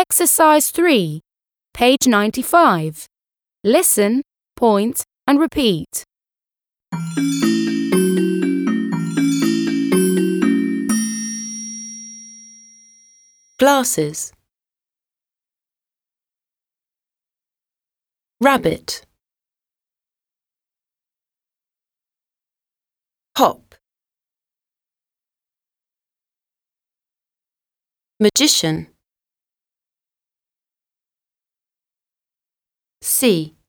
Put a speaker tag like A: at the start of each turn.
A: Exercise 3, page 95. Listen, point and repeat.
B: Glasses. Rabbit. Hop. Magician. See.